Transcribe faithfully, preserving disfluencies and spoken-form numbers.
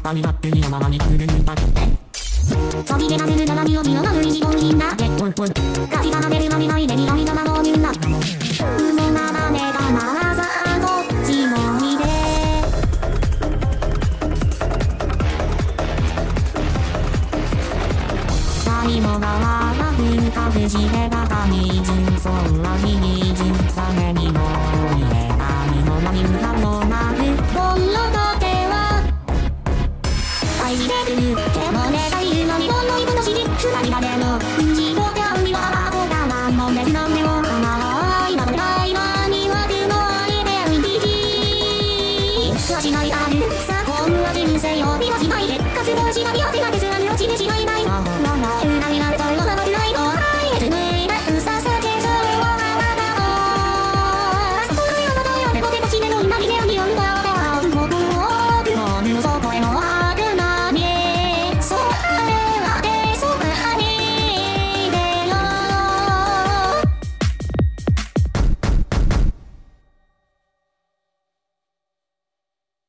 ぱりだっていやままに来るんだって飛び出なずるなら身を身を守る一本銀だってガキがなめるまみないでにありのままを言うんだ嘘なまねだなさあこっちも見て最後がわくかくしてばかりずそんな日にずためにも言えないのなに歌もなくほんのとては愛してくるでもねたいうのにほんの一分の尻二人までの自動で海はアホがなんもねなんでも甘いまとめないまにはくのアイデンティティしないあるさこんな人生を見はしないで活動しなきゃ手が手すらに落ちてしまいないなななうなぎなるとよなな